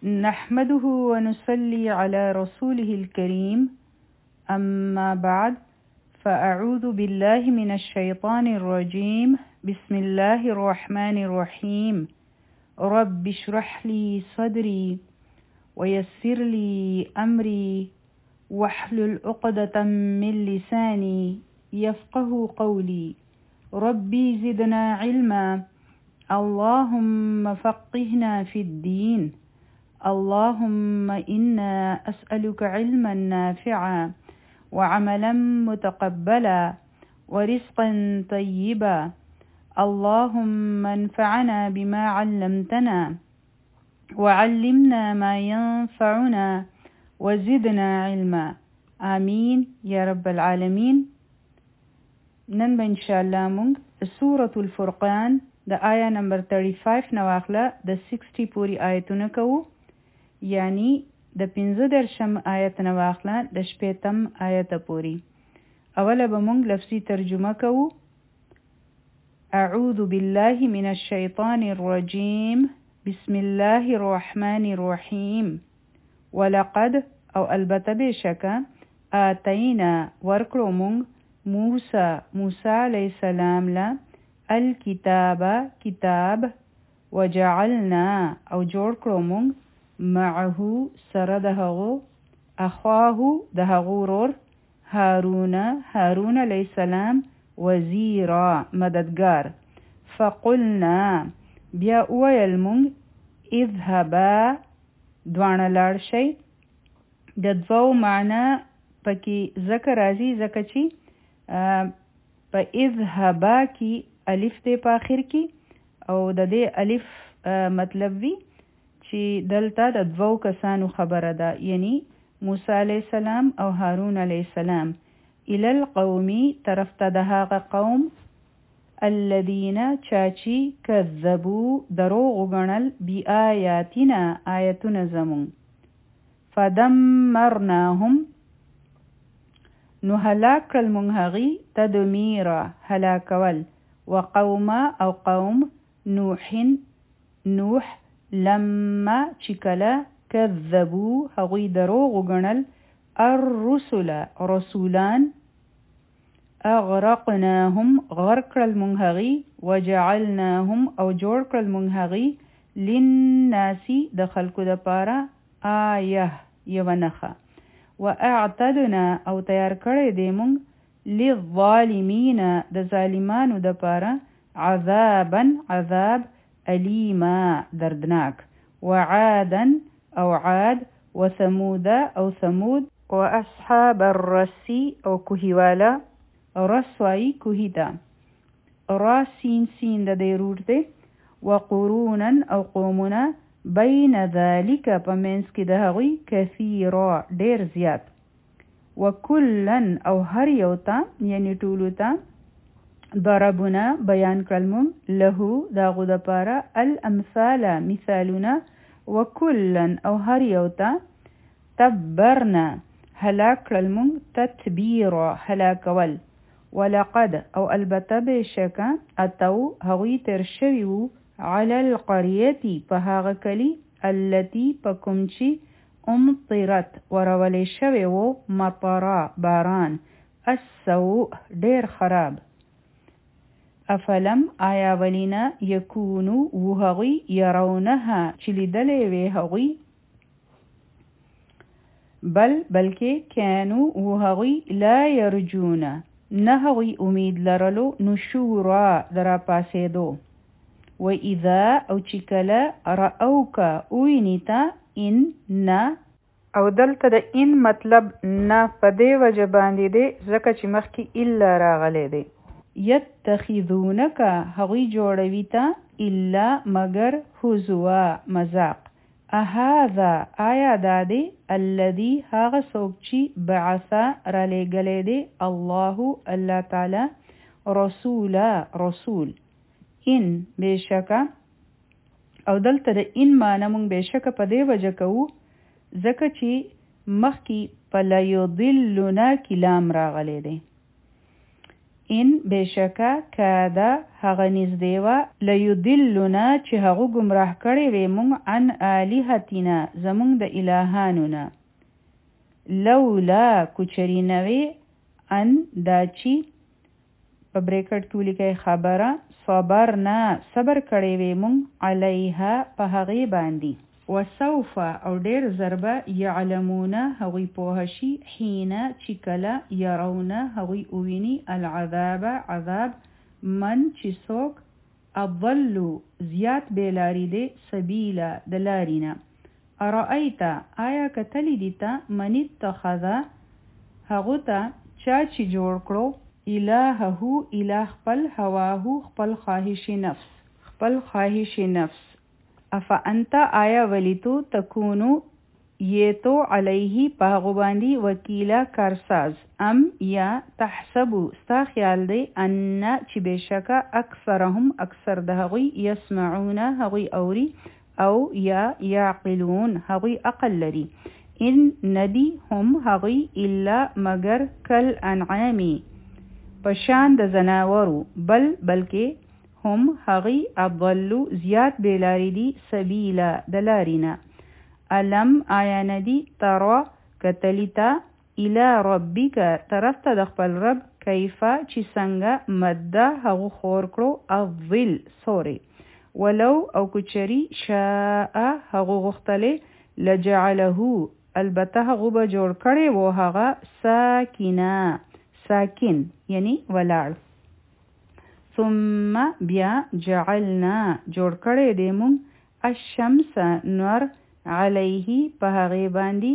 نحمده ونصلي على رسوله الكريم أما بعد فأعوذ بالله من الشيطان الرجيم بسم الله الرحمن الرحيم رب اشرح لي صدري ويسر لي أمري واحلل عقدة من لساني يفقه قولي ربي زدنا علما اللهم فقهنا في الدين اللهم إنا أسألك علما نافعا وعملا متقبلا ورزقا طيبا اللهم انفعنا بما علمتنا وعلمنا ما ينفعنا وزدنا علما آمين يا رب العالمين. نن به انشاءالله مونږ سورة الفرقان د آیا نمبر 35 نواخله د 60 پوری آیتونه کوو، یعنی د 15 آیت نواخله د 15 آیت پوری. اوله به مونږ لفظي ترجمه کوو. اعوذ بالله من الشیطان الرجیم بسم الله الرحمن الرحیم. ولقد او البته بشکه آتینا ورکړو مونږ موسی علیہ السلام له الکتاب کتاب وجعلنا او جوړ کړو مونږ معه سره د هغو اخواه د هغو ورور هارون علیہ السلام وزیرا مددگار. فقلنا بیا ویل مونږ اذهبا دوانه لاړ شئ. د دوو معنا پکې ذکر راځي ځکه چې په اذهبا کې الف دی په آخر کې او د دې الف مطلب وی چې دلته د دوو کسانو خبره ده، یعنی موسی علیہ السلام او هارون علیہ السلام. الی القومی طرف ته د هغه قوم الذین چاچی کذبو دروغ وګڼل بی آیاتنا آیتونه زمون. فدمرناهم نو هلاک کړل مونږ هغوی تدمیرا هلاکول. وقوم او قوم نوح لما چکله کذبو هغوی دروغ وګڼل الرسل رسولان اغرقناهم غرق کړل مونږ هغوی وجعلناهم او جوړ کړل مونږ هغوی للناس د خلکو دپاره آیه یوه نښه. واعتدنا او تیار کړی دی مونږ للظالمین د ظالمانو دپاره عذابا عذاب الیما دردناک. وعادا او عاد وثمود او ثمود واصحاب الرس او کوهیوالا رسوایی کوهیتا را سین د دی روټ دی. وقرونا او قومنا بین ذالک په منځ کې د هغوی کثیرا ډیر زیات. وکلن او هر یو ته یعنی ټولو ته ضربنا بیان کړل مونږ له د هغو دپاره الامثال مثالونه. وکلن او هر یو ته تبرنا هلاک کړل مونږ تتبیرا هلاکول. ولقد او البته بشکه اتو هغوی تر شوي وو علی القریتی په هغه کلی التي په کوم چې امطرت ورولې شوی وو مطرا باران السوء ډیر خراب. افلم آیا ولینا یکونو و هغوی یرونها چې لیدلې وې هغوی بلکې کانو و هغوی لا یرجون نه هغوی امید لرلو نشورا درا پاسېدو. و اذا او چې کله رأوک اوینیتا ان نه او دلته د ان مطلب نه په دې وجه باندې دی ځکه چې مخکې الا راغلی دی. یتخذونک هغوی جوړوي ته الا مگر هزوا مذاق. اهذا آیا دا دی الذي هغه څوک چې بعثا را لېږلی دی الله تعالی رسول ان بشکه. او دلته د ان معنی مونږ بشکه په دې وجه کوو ځکه چې مخکې په لیضلنا کې لام راغلی دی. ان بشکا کادا هغه نږدې وه لیضلنا چې هغه ګمراه کړی وی مونږ عن آلهتنا زمونږ د الهانو نه لولا کوچري نوی ان دا چې په بریکټ کې ولیکئ خبره صبرنا صبر کړی وی مونږ علیها په هغې باندې وسوف او ډیر ضربه یعلمون هغوی پوه شي حین چې کله یرون هغوی اوویني العذاب عذاب من چې څوک اضلوا زیات بېلاري دی سبیله د لارې نه ارأیت آیا کتلی دي ته من اتخذ هغو ته چا چې جوړ کړو الهه اله خپل هواهو خپل خواهش نفس افا انت آیا ولیتو تکونو یتو علیه پاغو باندی وکیلا کارساز ام یا تحسبو ستا خیال دی ان چې بشکا اکثرهم اکثر د هغوی یسمعون هغوی اوری او یا یعقلون هغوی عقل لري ان ندی هم هغوی الا مگر کل انعامی پشان د زناورو بلکې هم هغی اضلو زیاد بیلاری دی سبیلا دلارینا علم آیا ندی ترا کتلیتا الى ربک طرفت د خپل رب کیفا چې څنګه مده هغو خور کړو الظل سوری ولو او کچری شاء هغو غختلی لجعله البته هغو به جوړ کړی و هغه ساکن یعنی ولاړ ثم بیا جعلنا جوړ کړی دی مونږ الشمس نور علیه په هغې باندې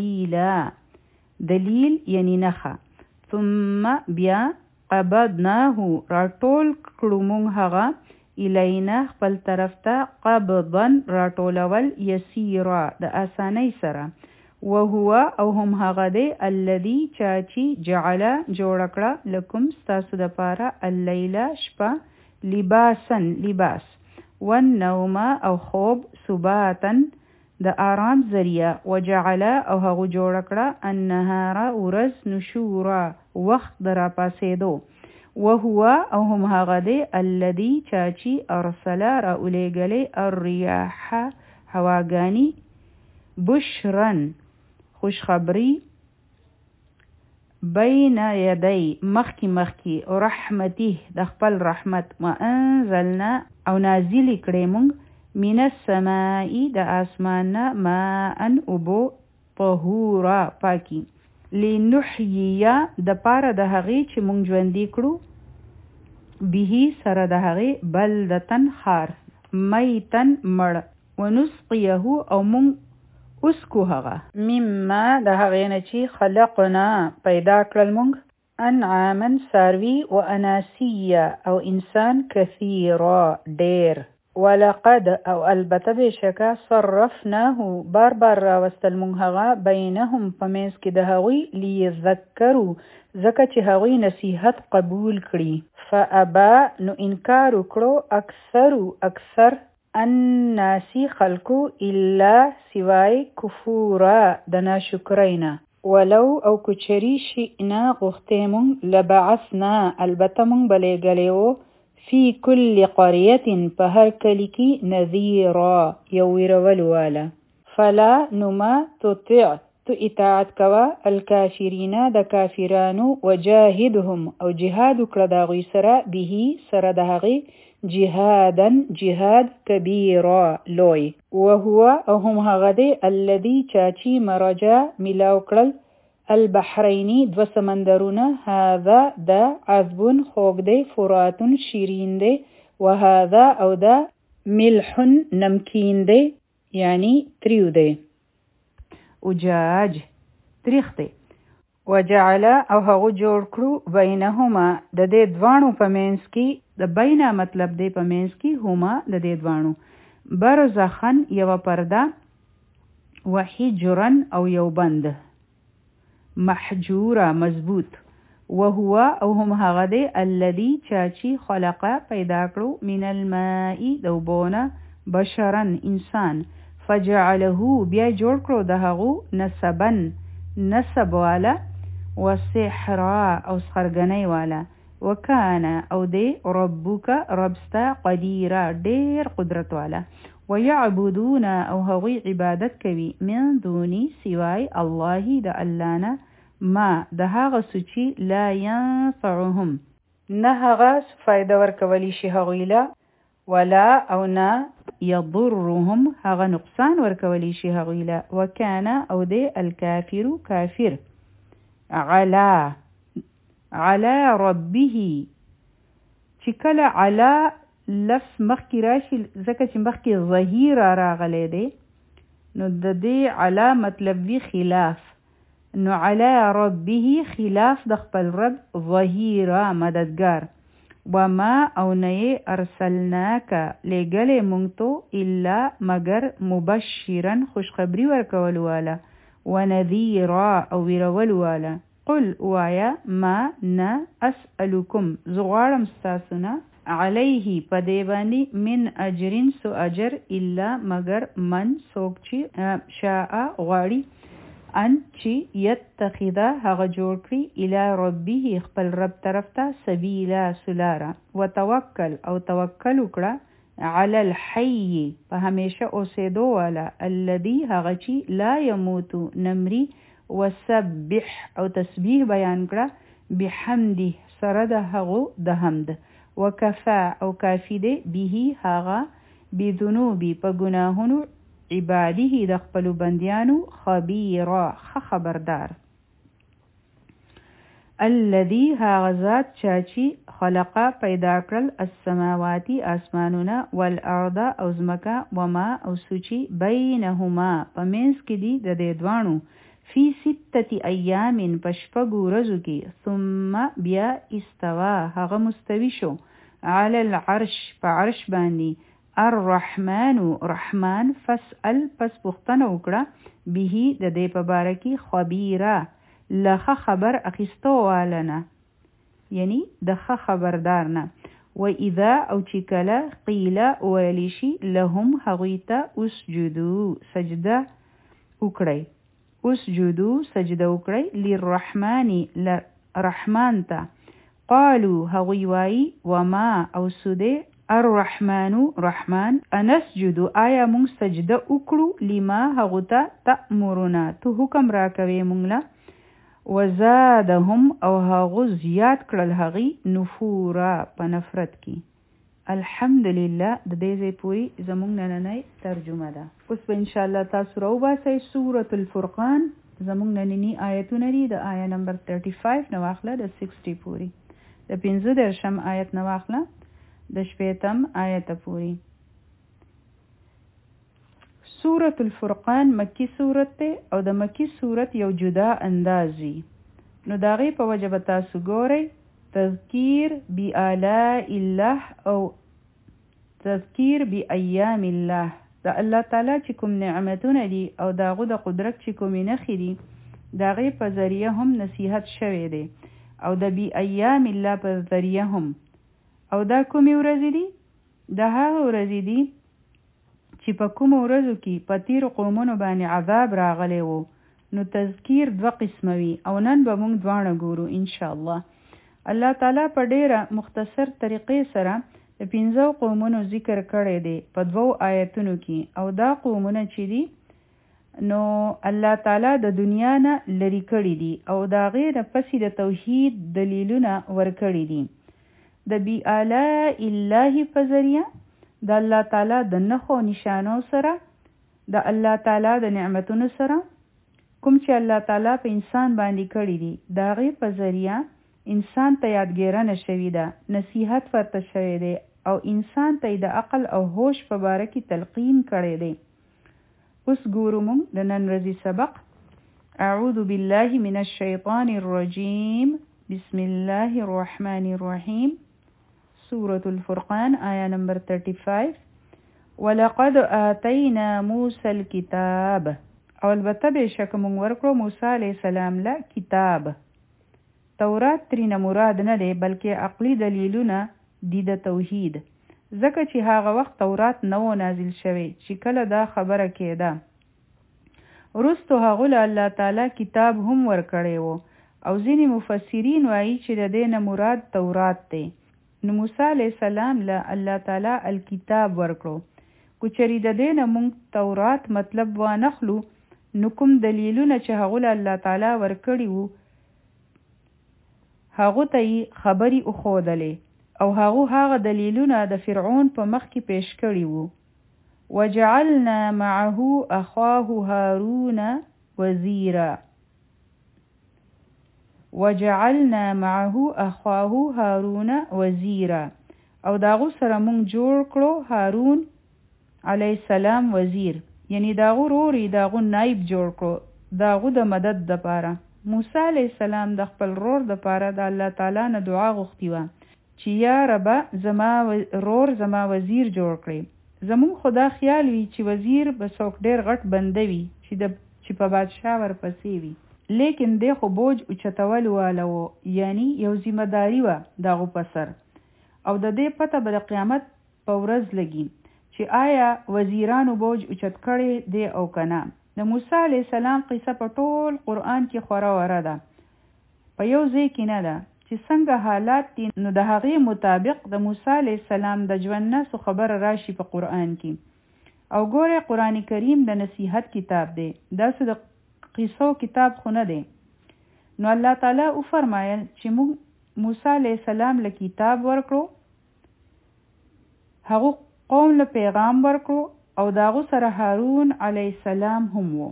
دلیل یعنی نښه ثم بیا قبضناه راټول کړو مونږ هغه الینا خپل طرف ته قبضا راټولول یسیرا د آسانۍ سره وهو او هم هغه دی الذي چاچی جعل جوړ کړه لکم ستاسو د پاره اللیل شپه لباس والنوم او خوب سباتن د آرام ذریعہ وجعل او هغه جوړ کړه النهار ورځ نشورا وخت درا پاسېدو وهو او هم هغه دی الذي چاچی ارسل را الیګلې الرياح هواګانی بشرن خوشخبری بین یدی مخکی رحمته د خپل رحمت وانزلنا او نازل کړی مونږ من السماء د اسمان ماء ابو طهورا پاکی لنحییا د پاره د هغې چې مونږ ژوندي کړو به سره د هغې بلدتن خار میتن مړ ونسقیه او مونږ اسکو هغه مما د هغې نه چې خلقنا پیدا کړل مونږ انعاما ساروي و اناسیه او انسان کثیرا ډیر ولقد او البته بشکه صرفناه بار راوستل مونږ هغه بینهم په منځ کې د هغوی لیذکروا ځکه چې هغوی نصیحت قبول کړي فابا نو انکار وکړو اکثر الناسی خلقو الا سوای کفورا د ناشکرینا ولو او کچری شئنا غختې مونږ لبعثنا البته مونږ بلیږلی و فی کل قریة په هر کلي کې نذیرا یو ویرولو والا فلا نما تطع تو اطاعت کوا الکافرین د کافرانو وجاهدهم او جهاد وکړه د هغوی سره به سره د هغې جهاد کبیرا لوی وهو او هم هغه دی الذي چاچی مرجا ملاو کړل البحرینی دو سمندرونه هذا دا عذب خوږ دی فراتون شیرین دی وهذا او دا ملح نمکین دی یعنی تریو دی اجاج تریخ دی وجعل او هغه جوړ کړو بینهما د دې دوانو په منځ کې د بینا مطلب دی په منځ کې هما د دې دوانو برزخن یو پرده وحجرن او یو بند محجورا مضبوط وهو او هم هغه دی الذي چاچی خلقه پیدا کړو من الماء دوبونه بشرن انسان فجعله بیا جوړ کړو د هغو نسب والا وسحرا او سخرګنۍ والا وکانا او دی ربک ربستا قدیرا ډیر قدرت والا ويعبدون او هغوی عبادت کوي من دونی سوای الله د الله نه ما د هغه سوچي لا ينفعهم نه هغه فائدہ ورکولی شي هغوی له ولا او نه يضرهم هغه نقصان ورکولی شي هغوی له وکانا او دی الکافر کافر علا ربه چې کله علا لفظ مخکې راشي ځکه چې مخکې ظهیر راغلی دی نو د دې علا مطلب وی خلاف نو علا ربه خلاف د خپل رب ظهیرا مددگار وما او نه ارسلناک لګلې مونږ ته الا مگر مبشرا خوشخبری ورکول والا ونذیرا او ویرول والا قل وایا ما نه اسألکم زغوارم ستاسونا علیه پدیبانی من اجرین سو اجر الا مگر من سوک چی شاء غاڑی ان چی یتخذا هغه جوړ کړي الی ربه خپل رب طرف ته سبیلا سلارا وتوکل او توکل وکړه علی الحی په همیشه اوسېدو والا الذي هغه چی لا يموت نمری وسبح او تسبیح بیان کړه بحمده سره د هغو د حمد وکفا او کافی دی به هغه بذنوبی په گناهونو عباده د خپل بندیانو خبیرا خبردار الذي هغه ذات چاچی خلقا پیدا کړل السماواتی آسمانونه والارض او زمکا وما او سوچی بینهما پمنس کې دی د دې دوانو فی 6 ایام پشپږو ورځو کې ثم بیا استوا هغه مستوی شو علی العرش په عرش باندې الرحمن رحمان فاسأل پس پوښتنه وکړه به د دې په باره کې خبیره لخه خبر اخیستو والنا یعنی دخه خبردار نه و اذا او چې کله قیل ویلیشي لهم هغویته اسجدو سجده وکړئ اسجدو سجده وکړئ للرحمن رحمان ته قالو هغوی وایي وما او سوده الرحمن رحمان انسجدو آیا مونږ سجده وکړو لما هغو ته تأمرنا تو حکم راکوي مونږ له وزادهم او هغو زیات کړل هغوی نفورا په نفرت کې الحمدلله د دې ځای پوری زمونږ نننۍ ترجمه ده اوس به انشاءالله تاسو راوباسئ سورة الفرقان زمونږ نننی آیتونه دي د آیه نمبر 35 نه واخله د 60 پوری د 15 آیت نه واخله د 60 آیت پوری سورة الفرقان مکی سورت ته او د مکی سورت یو جدا اندازي نو داغه په وجه تاسو ګورئ تذکیر بی آلاء الله او تذکیر بی ایام الله دا الله تعالی چې کوم نعمتونه دي او داغه د قدرت چې کومې نخې دي داغه په ذریعه هم نصیحت شوی دی او د بی ایام الله په ذریعه هم او دا کومې ورځې دي دا هغه ورځې دي چې په کوم ورځو کې په تیر قومونو باندې عذاب راغلی وو نو تذکیر دوه قسمه وي او نن به موږ دواړه ګورو ان شاء الله الله تعالی په ډیره مختصر طریقې سره د 15 قومونو ذکر کړی دی په 2 آیتونو کې او دا قومونه چې دي نو الله تعالی د دنیا نه لري کړی دي او دا غیر پسې د توحید دلیلونه ورکړي دي د بی آلاء الله په ذریعہ د الله تعالی د نخو نشانو سره د الله تعالی د نعمتونو سره کوم چې الله تعالی په انسان باندې کړی دي دا غیر په ذریعہ انسان ته یادګیرنه شوی ده نصیحت ورته شوی دی او انسان ته د عقل او هوش په باره کې تلقین کړی دی اوس ګورو موږ د نن ورځې سبق اعوذ بالله من الشیطان الرجیم بسم الله الرحمن الرحیم سورة الفرقان آیه نمبر 35 ولقد آتینا موسی الكتاب او البته بشک موږ ورکړو موسی علیه السلام له کتاب تورات ترینه مراد نه دی بلکې عقلی دلیلونه دي د توحید ځکه چې هغه وخت تورات نو نازل شوی چې کله دا خبره کېده وروسته هغه له الله تعالی کتاب هم ورکړی وو او ځینې مفسرین وایي چې د دې نه مراد تورات دی. نو موسی علیه السلام له الله تعالی الکتاب ورکړو. کو چری د دې نه موږ تورات مطلب وانخلو نو کوم دلیلونه چې هغه له الله تعالی ورکړي وو هغه ته خبري اخودلې او هغه دلیلونه د فرعون په مخ کې پیش کړي وو. وجعلنا معه اخاه هارون وزیرا. وجعلنا معه اخاه هارون وزیرا او داغو سره مونږ جوړ کړو هارون علیه السلام وزیر، یعنی داغو روري داغو نائب جوړ کړو داغو د مدد د پاره. موسی علیه السلام د خپل رور د پاره د الله تعالی نه دعا غوښتي و چې یا رب زما وزیر جوړ کړي. زمون خدا خیال وی چې وزیر به څوک ډیر غټ بندوي چې په بادشاه ورپسې وي، لیکن دی خو بوج اوچتول واله و، یعنی یو ذمہ داری و دغه په سر. او د دې پته به د قیامت په ورځ لګي چې آیا وزیرانو بوج اوچت کړي دی او کنه. د موسی علیه السلام قصه په ټول قرآن کې خورا وره ده، په یو ځای کې نه ده چې څنګه حالات دي نو د هغې مطابق د موسی علیه السلام د ژوند نه څه خبره راشي په قرآن کې. او ګوره قرآن کریم د نصیحت کتاب دی، داسې د قصو کتاب خو نه دی. نو الله تعالی او فرمایل چې موږ موسی علیه السلام له کتاب ورکړو، هغه قوم له پیغام ورکړو او داغو سره هارون علیه السلام هم وو.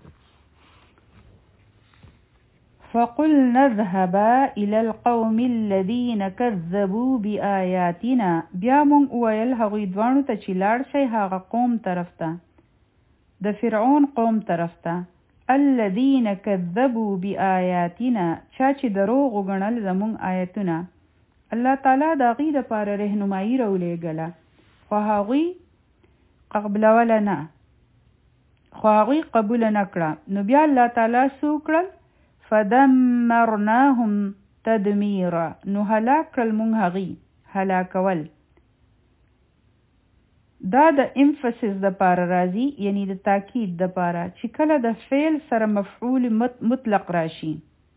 فقلنا اذهبا الى القوم الذين كذبوا بآياتنا. بیا مونږ وویل هغوی دوانو ته چې لاړ شئ هغه قوم طرف ته، د فرعون قوم طرف ته. الذين كذبوا بآياتنا، چا چې دروغ وګڼل زمونږ آیتونه. الله تعالی د هغوی دپاره رهنمایي راولېږله خو هغوی قبوله نه کړه. نو بیا الله تعالی څه وکړل؟ فدمرناهم تدمیرا. نو هلاک کړل مونږ هغوی هلاکول. دا د امفسس د پاره راځي، یعنی د تاکید د پاره چې کله د فعل سره مفعول مطلق راشي،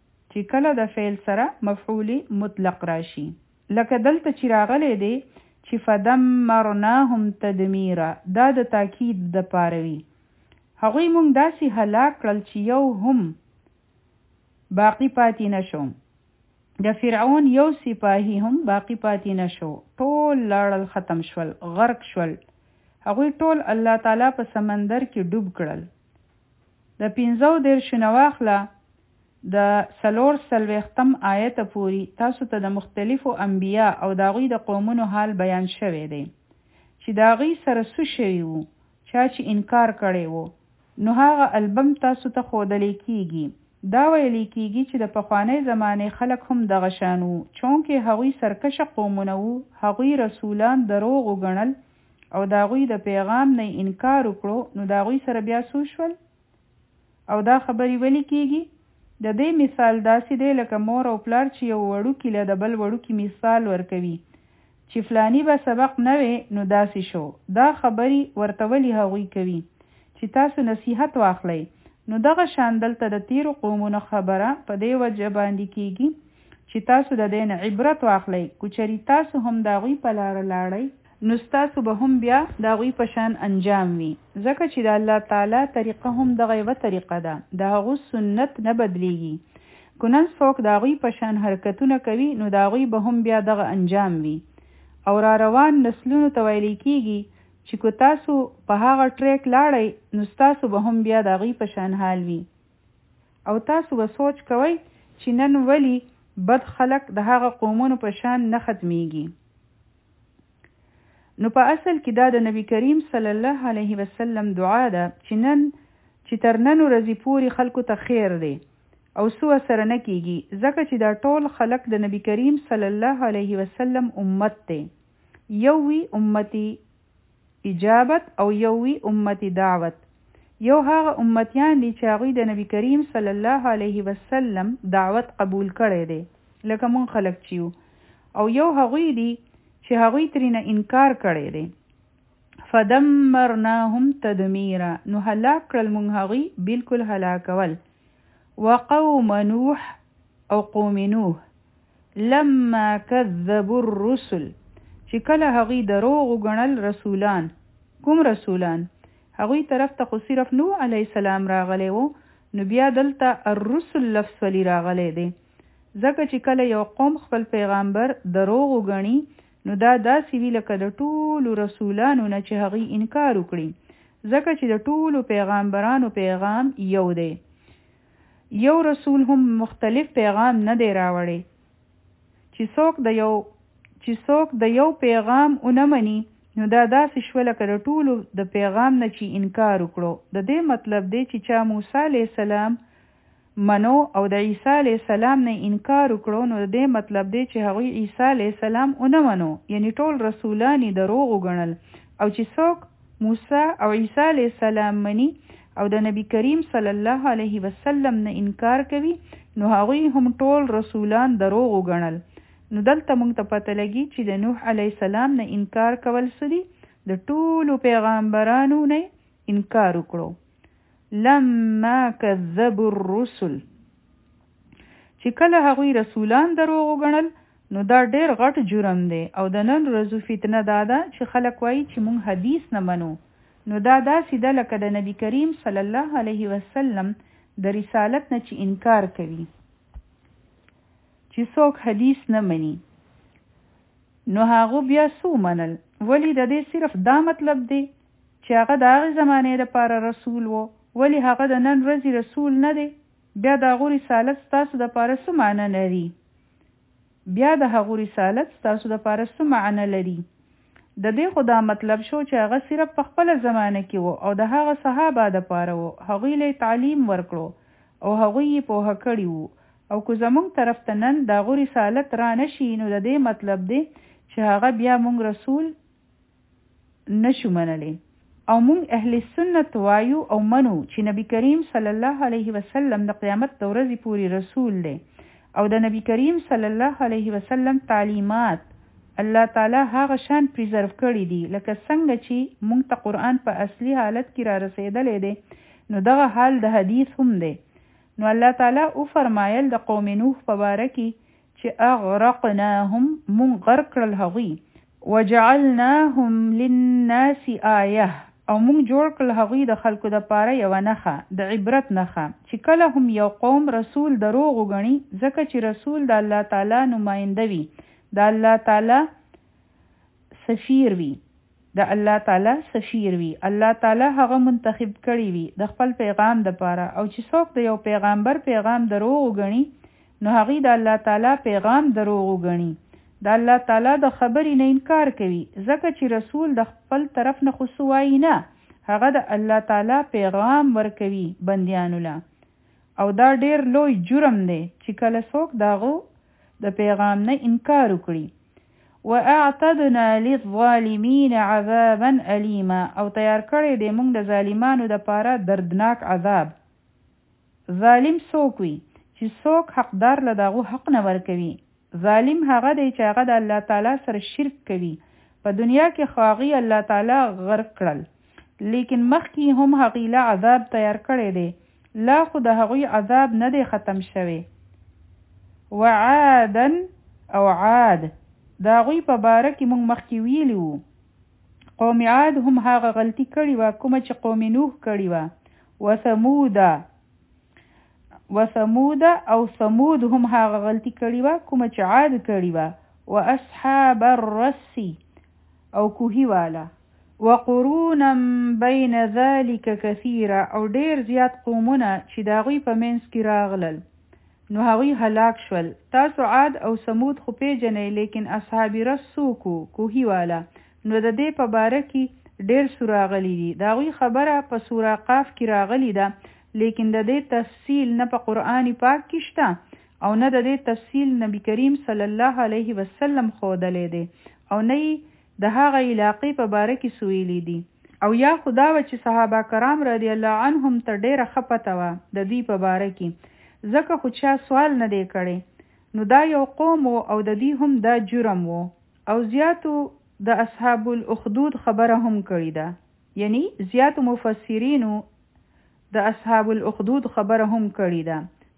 لکه دلته چې راغلی دی چې فدمرناهم تدمیرا، دا د تاکید د پاره وي. هغوی مونږ داسې هلاک کړل چې یو هم باقی پاتې نشو، د فرعون یو سپاهی هم باقی پاتې نشو، ټول لاړل، ختم شول، غرق شول. هغوی ټول الله تعالی په سمندر کې ډوب کړل. د 15 نواخله د 4 آیت پوری تاسو ته د مختلفو انبیا او د هغوی د قومونو حال بیان شوی دی چې د هغوی سره څه شوي وو. چا چې انکار کړی وو نو هغه البم تاسو ته ښودلی کیږي. دا ویلی کیږي چې د پخوانۍ زمانې خلک هم دغه شان وو، چونکې هغوی سرکشه قومونه وو. هغوی رسولان دروغ وګڼل او د هغوی د پیغام نه انکار وکړو، نو د هغوی سره بیا څه شول؟ او دا خبرې ویلی کیږي. د دې مثال داسې دی لکه مور او پلار چې یو وړوکي له د بل وړوکي مثال ورکوي چې فلانی به سبق نه وي نو داسې شو. دا خبرې ورته ولې هغوی کوي چې تاسو نصیحت واخلئ. نو دغه شان دلته د تیرو قومونو خبره په دې وجه باندې کیږي چې تاسو د دې نه عبرت واخلئ. کو چېرې تاسو هم د هغوی په لاره لاړئ نو ستاسو به هم بیا د هغوی په شان انجام وي، ځکه چې د الله تعالی طریقه هم دغه یوه طریقه ده، د هغو سنت نه بدلیږي. که نن څوک د هغوی په شان حرکتونه کوي نو د هغوی به هم بیا دغه انجام وي. او را روان نسلونو ته ویلی کیږي چې که تاسو په هغه ټریک لاړئ نو ستاسو به هم بیا د هغوی په شان حال وي. او تاسو به سوچ کوئ چې نن ولی بد خلک د هغه قومونو په شان نه ختمیږي. نو په اصل کې دا د نبی کریم صلی الله علیه وسلم دعا ده چې تر نن ورځې پورې خلکو ته خیر دی او څه ورسره نه کیږي، ځکه چې دا ټول خلک د نبی کریم صلی الله علیه وسلم امت دی. یو وی امتی اجابت او یو وی امتی دعوت. یو هغه امتیان دي چې هغوی د نبی کریم صلی الله علیه وسلم دعوت قبول کړی دی لکه مونږ خلک چې یو، او یو هغوی دي چې هغوی ترینه انکار کړی دی. فدمرناهم تدمیرا. نو هلاک کړل مونږ هغوی بالکل هلاکول. وقوم نوح او قوم نوح لما کذبوا الرسل چې کله هغوی دروغ وګڼل رسولان. کوم رسولان؟ هغوی طرف ته خو صرف نوح علیه السلام راغلی و، نو بیا دلته الرسل لفظ ولی راغلی دی. ځکه چې کله یو قوم خپل پیغمبر دروغ وګڼي نو دا داسې وي لکه د ټولو رسولانو نه چې هغوی انکار وکړي، ځکه چې د ټولو پیغمبرانو پیغام یو دی. یو رسول هم مختلف پیغام نه دی راوړی. چې څوک د یو پیغام ونه مني نو دا داسې شوه لکه د ټولو د پیغام نه چې انکار وکړو. د دې مطلب دی چې چا موسی علیه السلام منو او د عیسی علیه السلام نه انکار وکړو، نو د دې مطلب دی چې هغوی عیسی علیه السلام ونه منو، یعنی ټول رسولان یې دروغ وګڼل. او چې څوک موسی او عیسی علیه السلام مني او د نبی کریم صلی الله علیه وسلم نه انکار کوي نو هغوی هم ټول رسولان دروغ وګڼل. نو دلته موږ ته پته لګي چې د نوح علیه السلام نه انکار کول څه دي؟ د ټولو پیغمبرانو نه انکار وکړو. لما کذبوا الرسل چې کله هغوی رسولان دروغ وګڼل نو دا ډېر غټ جرم دی. او د نن ورځو فتنه دا ده چې خلک وایي چې موږ حدیث نه منو، نو دا داسې ده لکه د نبی کریم صلی الله علیه وسلم د رسالت نه چې انکار کوي. چې څوک حدیث نه مني نو هغه بیا څو منل؟ ولی د دې صرف دا مطلب دی چې هغه د هغې زمانې دپاره رسول و، ولی هغه د نن ورځې رسول نه دی؟ بیا د هغو رسالت ستاسو دپاره څه معنی لري؟ بیا د هغو رسالت ستاسو دپاره څه معنی لري؟ د دې خو دا مطلب شو چې هغه صرف په خپله زمانه کې و او د هغه صحابه دپاره و، هغوی له تعلیم ورکړو او هغوی یې پوهه کړي وو. او که زمونږ طرف ته نن د هغو رسالت را نشي نو د دې مطلب دی چې هغه بیا مونږ رسول نشو منلی. او مونږ اهل سنت وایو او منو چې نبی کریم صلی الله علیه وسلم د قیامت د ورځې پوری رسول دی او د نبی کریم صلی الله علیه وسلم تعلیمات الله تعالی هغه شان پریزرو کړي دي لکه څنګه چې مونږ ته قرآن په اصلي حالت کې را رسېدلی دی، نو دغه حال د حدیث هم دی. نو الله تعالی او فرمایل د قوم نوح په باره کې چې اغرقناهم، مونږ غرق کړل هغوی، وجعلناهم للناس آیه، او مونږ جوړ کړل هغوی د خلکو دپاره یوه نښه، د عبرت نښه، چې کله هم یو قوم رسول دروغ وګڼي، ځکه چې رسول د الله تعالی نماینده وي، د الله تعالی سفیر وي، د الله تعالی سفیر وي، الله تعالی هغه منتخب کړی وي د خپل پیغام دپاره. او چې څوک د یو پیغمبر پیغام دروغ وګڼي نو هغوی د الله تعالی پیغام دروغ وګڼي، د الله تعالی د خبرې نه انکار کوي، ځکه چې رسول د خپل طرف نه خو څه وایي نه، هغه د الله تعالی پیغام ورکوي بندیانو له. او دا ډېر لوی جرم دی چې کله څوک د هغو د پیغام نه انکار وکړي. واعتدنا للظالمین عذابا الیما، او تیار کړی دی موږ د ظالمانو دپاره دردناک عذاب. ظالم څوک وي؟ چې څوک حقدار له د هغو حق نه ورکوي. ظالم هغه دی چې هغه د الله تعالی سره شرک کوي. په دنیا کې خو هغوی الله تعالی غرق کړل، لیکن مخکې هم هغوی له عذاب تیار کړی دی، لا خو د هغوی عذاب نه دی ختم شوی. وعادا او عاد، د هغوی په باره کې موږ مخکې ویلي وو، قوم عاد هم هغه غلطي کړې وه کومه چې قوم نوح کړې وه. وثمود او ثمود هم هغه غلطي کړې وه کومه چې عاد کړې وه. واصحاب الرس او کوهي والا. وقرونا بین ذلک کثیره، او ډیر زیات قومونه چې د هغوی په منځ کې راغلل نو هغوی هلاک شول. تاسو عاد او ثمود خو پیژنئ، لیکن اصحاب رس څوک وو؟ کوهي والا. نو د دې په باره کې ډیر سوره راغلي دي. د هغوی خبره په سوره قاف کې راغلي ده، لیکن د دې تفصیل نه په قرآن پاک کې شته او نه د دې تفصیل نبی کریم صلی الله علیه وسلم ښودلی دی او نه د هغه علاقې په باره کې سویلی دي. او یا خدا و چې صحابه کرام رضی الله عنهم ته ډیره ښه پته وه د دوی په باره کې، ځکه خو چا سوال نه دی کړی. نو دا یو قوم و او د دوی هم دا جرم و. او زیاتو د اصحاب الاخدود خبره هم کړې ده، یعنی زیاتو مفسرینو د اصحاب الاخدود خبره هم کړې ده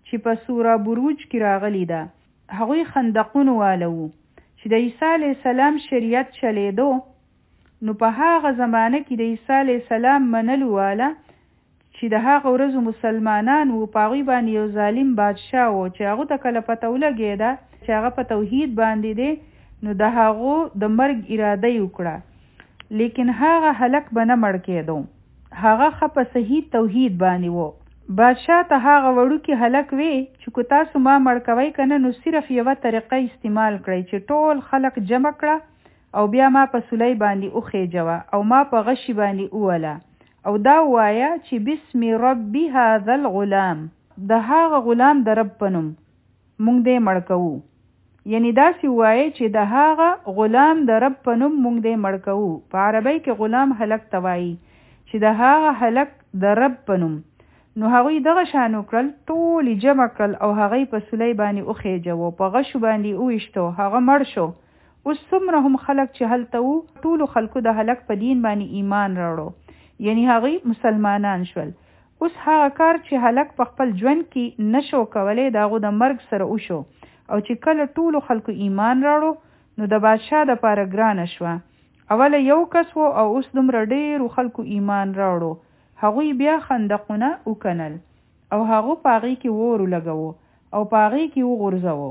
چې په سوره بروج کې راغلی ده. هغوی خندقونو والو چې د عیسی علیه السلام شریعت چلیدو، نو په هغه زمانه کې د عیسی علیه السلام منلو والا چې د هغه ورځو مسلمانان وو، په هغوی باندې یو ظالم بادشاه و چې هغه ته کله پته ولګېده چې هغه په توحید باندې دی، نو د هغو د مرګ اراده یې وکړه، لیکن هغه هلک به نه مړ کېدو، هغه ښه په صحیح توحید باندې و. بادشاه ته هغه وړوکی هلک وی چې کو تاسو ما مړ کوئ که نه، نو صرف یوه طریقه استعمال کړئ چې ټول خلک جمع کړه او بیا ما په سولی باندې وخیجوه او ما په غشي باندې ووله او دا وایا چې بسم ربی هذا الغلام، د هغه غلام د رب په نوم مونږ دې مړ کوو. یعنی داسې وایي چې د هغه غلام د رب په نوم مونږ دې مړ کوو. په عربی کې غلام هلک ته وایي چې د هغه هلک د رب په نوم. نو هغوی دغه شان وکړل، ټول جمع کړل او هغوی په سولی باندې وخیجوه، په غشو باندې وویشتو، هغه مړ شو. اوس څومره هم خلک چې هلته وو، ټولو خلکو د هلک په دین باندې ایمان راوړو، یعنی هغوی مسلمانان شول. اوس هغه کار چې هلک په خپل ژوند کې نشو کولی، د هغو د مرګ سره وشو، او چې کله ټولو خلکو ایمان راوړو نو د بادشاه د پاره ګرانه شوه. اوله یو کس و او اوس دومره ډېرو خلکو ایمان راوړو. هغوی بیا خندقونه وکنل او هغو په هغې کې اور ولګوو او په هغې کې وغورځوو.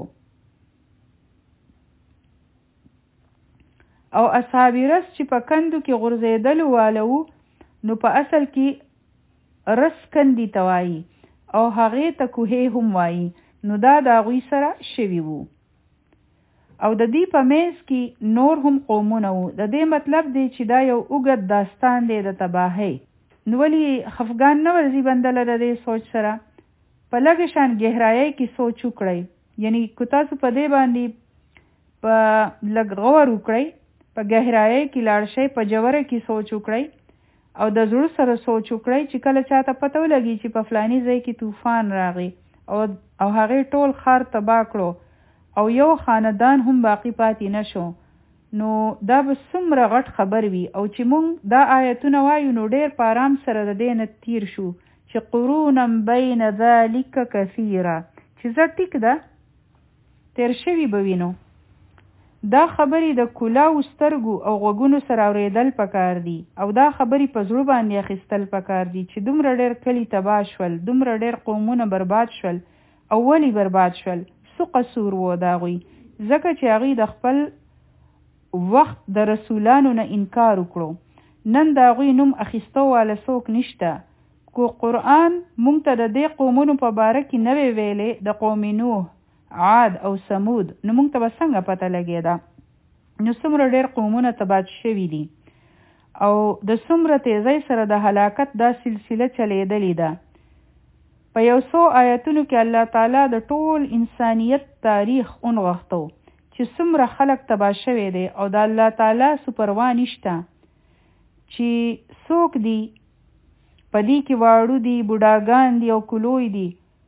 او اصحاب رس چې په کندو کې غورځېدلو واله وو، نو په اصل کې رس کندي ته وایي او هغې ته کوهې هم وایي، نو دا د هغوی سره شوي وو. او د دې په منځ کې نور هم قومونه وو. د دې مطلب دی چې دا یو اوږد داستان دی د تباهۍ. نو ولې خفګان نه ورځي بنده له د دې سوچ سره؟ په لږ شان ګهرایۍ کې سوچ وکړئ، یعنی که تاسو په دې باندې په لږ غور وکړئ، په ګهرایۍ کې لاړ شئ، په جوره کې سوچ وکړئ او د زړه سره سوچ وکړئ چې کله چاته پته ولګي چې په فلاني ځای کې طوفان راغی او هغې ټول ښار تباه کړو او یو خاندان هم باقی پاتې نشو، نو دا به څومره غټ خبر وي. او چې مونږ دا آیتونه وایو نو ډېر په آرام سره د دې نه تیر شو چې قرونا بین ذلک کثیره، چې زه ټیک ده تیر شوي به وینو. دا خبرې د کلاو سترګو او غوږونو سره اورېدل پکار دي، او دا خبرې په زړه باندې اخیستل پکار دي چې دومره ډېر کلي تباه شول، دومره ډېر قومونه برباد شول. او ولې برباد شول؟ څه قصور و د هغوی؟ ځکه چې هغوی د خپل وخت د رسولانو نه انکار وکړو. نن د هغوی نوم اخیستو والا څوک نشته. کو قرآن مونږ ته د دې قومونو په باره کې نه وی ویلې، د قوم نوح، عاد او ثمود، نو مونږ ته به څنګه پته لګېده؟ نو څومره ډېر قومونه تباه شوي دي او د څومره تیزۍ سره د هلاکت دا سلسله چلیدلې ده. په یو څو آیتونو کې الله تعالی د ټول انسانیت تاریخ ونغښتو چې څومره خلک تباه شوی دی، او د الله تعالی سپروا نشته چې څوک دی په دې کې واړو دي، بوډاګان دي او کلوی دي،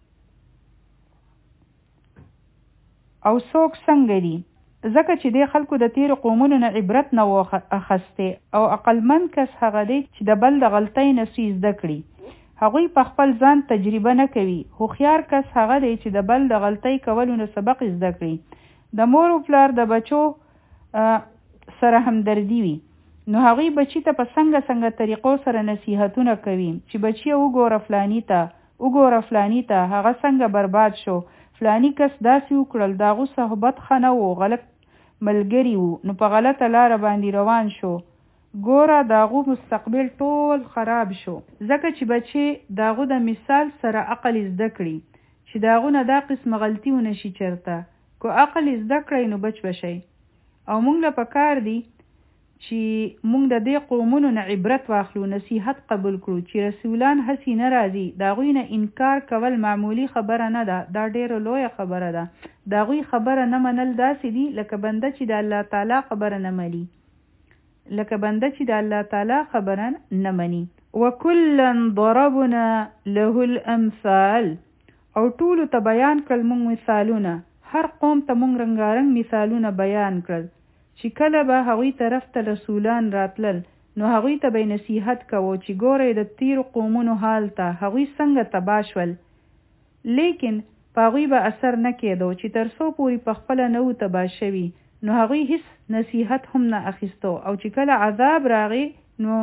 او څوک څنګه دي. ځکه چې دې خلکو د تیرو قومونو نه عبرت نه و اخیستی، او عقلمند کس هغه دی چې د بل د غلطۍ نه څه زده کړي. هغوی په خپل ځان تجربه نه کوي. هوښیار کس هغه دی چې د بل د غلطۍ کولو نه سبق زده کړي. د مور او پلار د بچو سره همدردي وي، نو هغوی بچی ته په څنګه طریقو سره نصیحتونه کوي چې بچیه وګوره فلانی ته، وګوره فلانی ته، هغه څنګه برباد شو، فلانی کس داسې وکړل، د هغو صحبت ښه نه و، غلط ملګري وو، نو په غلطه لاره باندې روان شو، ګوره د هغو مستقبل ټول خراب شو. ځکه چې بچی د هغو د مثال سره عقل زده کړي چې د هغو نه دا قسم غلطي ونه شي چرته. کو عقل زده کړئ نو بچ بشئ. او مونږ له پکار دی چې مونږ د دې قومونو نه عبرت واخلو، نصیحت قبول کړو چې رسولان هسې نه راځي. د هغوی نه انکار کول معمولی خبره نه ده، دا ډېره لویه خبره ده. د هغوی خبره نه منل داسې دي لکه بنده چې د الله تعالی خبره نه مني، لکه بنده چې د الله تعالی خبره نه مني. وکلا ضربنا له الامثال، او ټولو ته بیان کړل مونږ مثالونه، هر قوم ته مونږ رنګارنګ مثالونه بیان کړل چې کله به هغوی طرف ته رسولان راتلل نو هغوی ته به نصیحت کوو چې ګورئ د تیرو قومونو حال ته، هغوی څنګه تباه شول. لیکن پاغوی به اثر نه کېدو چې تر څو پورې په خپله نه و تباه شوي نو هغوی هیڅ نصیحت هم نه اخیستو او چې کله عذاب راغی نو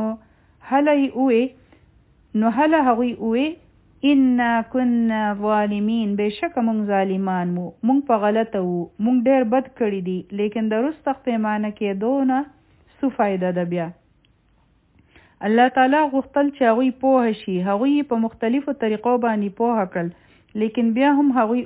هله هغوی اوې انا كنا ظالمین بېشکه مونږ ظالمان مو مونږ په غلطه وو مونږ ډېر بد کړي دي لیکن د رسته پیمانه کېدو نه څه فایده ده بیا الله تعالی غوښتل چې هغوی پوه شي هغوی په مختلفو طریقو باندې پوه کړل لیکن بیا هم هغوی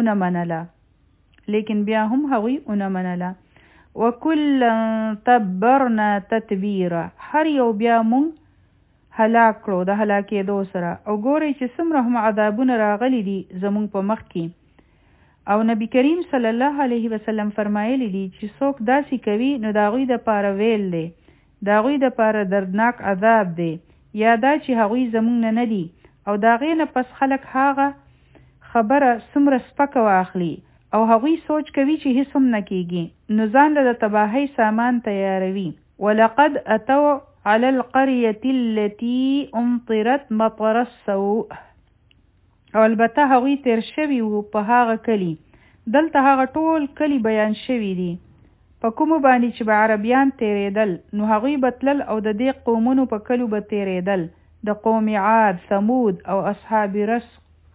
اونه منله وکلا تبرنا تتبیرا هر یو بیا مونږ هلاک کړو د هلاکېدو سره او ګورئ چې څومره هم عذابونه راغلي دي زمونږ په مخ کې او نبی کریم صلی الله علیه وسلم فرمایلی دي چې څوک داسې کوي نو د هغوی دپاره ویل دی د هغوی دپاره دردناک عذاب دی یا دا چې هغوی زمونږ نه دي او د هغې نه پس خلک هغه خبره څومره سپکه واخلي او هغوی سوچ کوي چې هیڅ هم نه کېږي نو ځان له د تباهۍ سامان تیاروي ولقد اتوا على القرية التي امطرت مطر السوء او البته هغوی تیر شوي وو په هغه کلی دلته هغه ټول کلی بیان شوي دي په کومو باندې چې به عربیان تیریدل نو هغوی به تلل او د دې قومونو په کلو به تیریدل د قوم عاد ثمود او اصحاب رس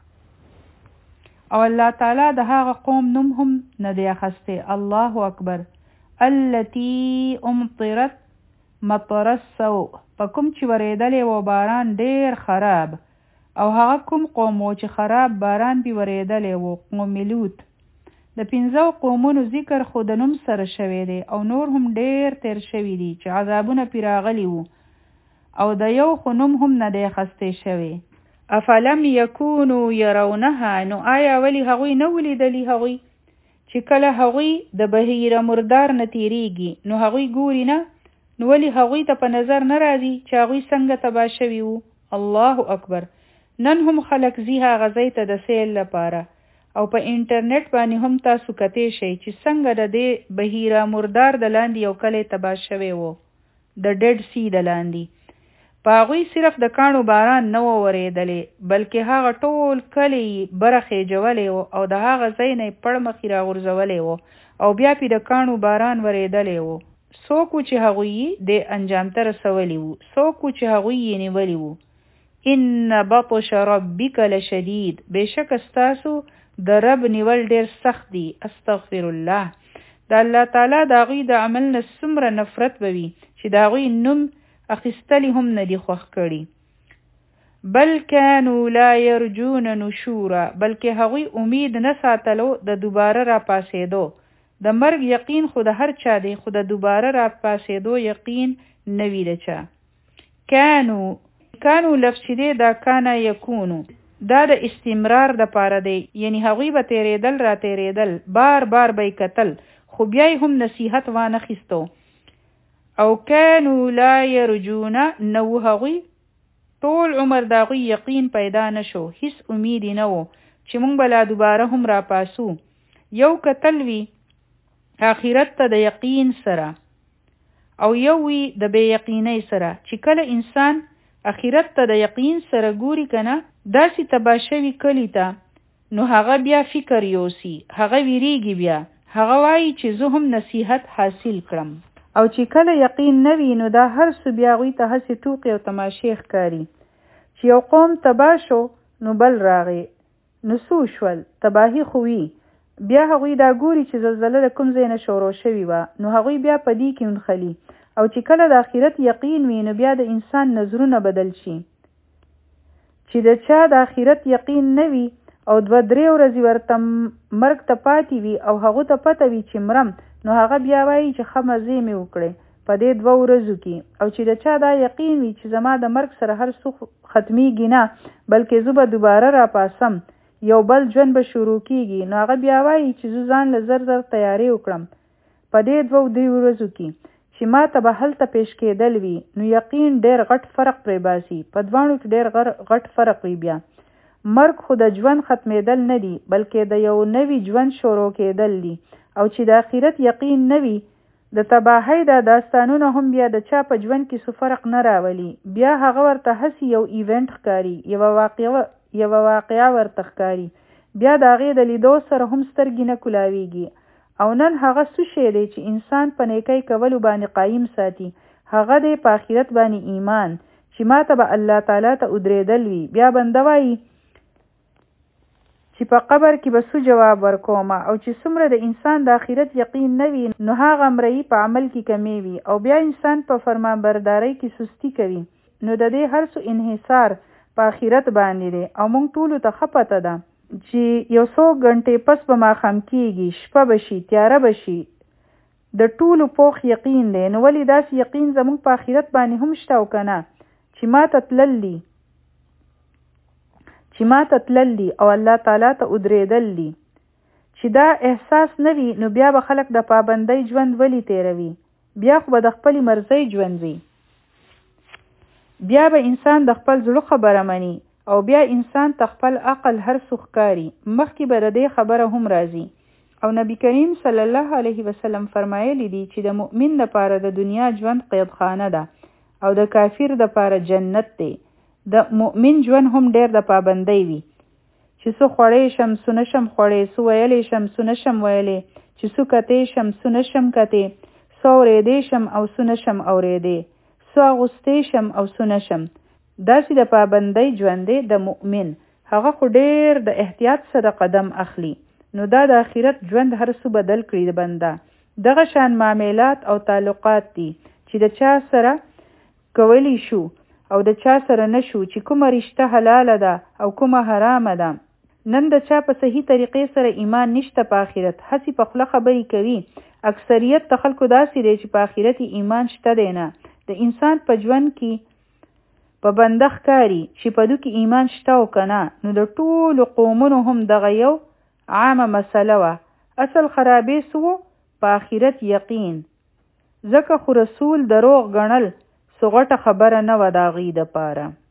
او الله تعالی د هغه قوم نوم هم نه دی اخسته الله اکبر التي امطرت مطر السوء په کوم چې ورېدلې و باران ډېر خراب او هغه کوم قوم و چې خراب باران بي ورېدلې و قوم لوط د 15 قومونو ذکر خو د نوم سره شوی دی او نور هم ډېر تیر شوي دي چې عذابونه پرې راغلي وو او د یو خو نوم هم نه دی اخیستی شوی افلم یکونو یرونها نو آیا ولی هغوی نه ولیدلی هغوی چې کله هغوی د بحیره مردار نه تیریږي نو هغوی ګوري نه نو ولی هغوی ته په نظر نه راځي چې هغوی څنګه تباه شوي وو الله اکبر نن هم خلک ځي هغه ځای ته د سیل لپاره او په انټرنیټ باندې هم تاسو کتی شئ چې څنګه د دې بحیره مردار د لاندې یو کلی تباه شوی وو د ډیډ سی د لاندې په هغوی صرف د کاڼو باران نه و ورېدلې بلکې هغه ټول کلی برخې جولی وو او د هغه ځای نه یې پړ مخې راغورځولی وو او بیا پې د کاڼو باران ورېدلی وو څوک چې هغوی د انجام ته رسولی وو څوک چې هغوی یې نیولی وو ان بطش ربک لشدید بېشک ستاسو د رب نیول ډېر سخت دی استغفر الله د الله تعالی د هغوی د عمل نه څومره نفرت به وي چې د هغوی نوم اخیستلی هم نه دي خوښ کړي بل كانوا لا يرجون نشورا بلکې هغوی امید نه ساتلو د دوباره را پاسېدو د مرګ یقین خو د هر چا دی خو د دوباره را پاسېدو یقین نوی د چا کانو لفظ چې دی دا کانا یکونو دا د استمرار د پاره دی یعنی هغوی به تیریدل را تیریدل بار بار به کتل خو بیا هم نصیحت وانه خیستو او کانو لا یرجون نو هغوی ټول عمر د هغوی یقین پیدا نشو هیڅ امید نه و چې مونږ به لا دوباره هم را پاسو یو کتل وی آخرت ته د یقین سره او یو وی د بې یقینۍ سره چې کله انسان آخرت ته د یقین سره ګوري کنه داسې تباه شوي کلی ته نو هغه بیا فکر یوسي هغه ویریږي بیا هغه وایي چې زه هم نصیحت حاصل کړم او چې کله یقین نه وي نو دا هر څه بیا هغوی ته هسې ټوکې او تماشې ښکاري چې یو قوم تباه شو نو بل راغی نو څو شول تباهي خو وي بیا هغوی دا ګوري چې زلزله د کوم ځای نه شروع شوې وه نو هغوی بیا په دې کې ونښلي او چې کله د آخرت یقین وي نو بیا د انسان نظرونه بدل شي چې د چا د آخرت یقین نه وي او 2-3 ورځې ورته مرګ ته پاتې وي او هغو ته پته وي چې مرم نو هغه بیا وایي چې ښه مزې مې وکړې په دې 2 ورځو کې او چې د چا دا یقین وي چې زما د مرګ سره هر څه ختمیږي نه بلکې زه به دوباره را پاسم یو بل ژوند به شروع کیږي نو هغه بیا وایي چې زه ځان له زر تیاری وکړم په دې 2-3 ورځو کې چې ما ته به هلته پیش کېدل وي نو یقین ډېر غټ فرق پرې باسي په دواړو کې ډېر غټ فرق وي بیا مرګ خو د ژوند ختمېدل نه دي بلکې د یو نوي ژوند شروع کېدل دي او چې د آخرت یقین نه وي د تباهۍ دا داستانونه هم بیا د چا په ژوند کې څه فرق نه راولي بیا هغه ورته هسې یو ایونټ ښکاري یوه واقعه ورته ښکاري بیا د هغې د لیدو سره هم سترګې نه کولاویږي. او نن هغه څه شی دی چې انسان په نیکۍ کولو باندې قایم ساتي، هغه دی په آخرت باندې ایمان، چې ما ته به الله تعالی ته ودرېدل وي. بیا بنده وایي چې په قبر کې به څه جواب ورکوم، او چې څومره د انسان د آخرت یقین نه وي نو هغه مرئی په عمل کې کمی وي، او بیا انسان په فرمانبردارۍ کې سستی کوي. نو د دې هر څه انحصار په آخرت باندې دی. او موږ ټولو ته ښه پته ده چې یو څو غنټې پس به ماښام کېږي، شپه به شي، تیاره به شي. د ټولو پوخ یقین دی. نو ولې داسې یقین زموږ په آخرت باندې هم شته او که نه، چې ما ته تللی او الله تعالی ته ودرېدل دي. چې دا احساس نه وي نو بیا به خلک د پابندۍ ژوند ولې تیروي؟ بیا خو به د خپلې مرضۍ ژوند وي. بیا به انسان د خپل زړه خبره مني، او بیا انسان ته خپل عقل هر څه ښکاري. مخکې به د دې خبره هم راځي. او نبی کریم صلی الله علیه وسلم فرمایلی دی چې د مؤمن لپاره د دنیا ژوند قیدخانه ده، او د کافر لپاره جنت دی. د مؤمن ژوند هم ډیر د پابندۍ وي، چې څه خوړی شم څه نشم خوړی، څه ویلی شم څه نشم ویلی، چې څه کتی شم څه نشم کتی، څه اورېدی شم او څه نشم اورېدی، څه اغوستی شم او څه نشم. داسې د پابندۍ ژوند دی د مؤمن. هغه خو ډیر د احتیاط سره قدم اخلي. نو دا د آخرت ژوند هر څه بدل کړي د بنده. دغه شان معاملات او تعلقات دي چې د چا سره کولی شو او د چا سره نشو، چې کومه رشته حلاله ده او کومه حرامه ده. نن د چا په صحیح طریقې سره ایمان نشته په آخرت، هسې په خوله خبرې کوي. اکثریت د خلکو داسې دی چې په آخرت ایمان شته دی نه. د انسان په ژوند کې په بنده ښکاري چې په دو کې ایمان شته او که نه. نو د ټولو قومونو هم دغه یو عامه مسله وه. اصل خرابې سو په آخرت یقین. ځکه خو رسول دروغ ګڼل څه غټه خبره نه وه د هغوی دپاره.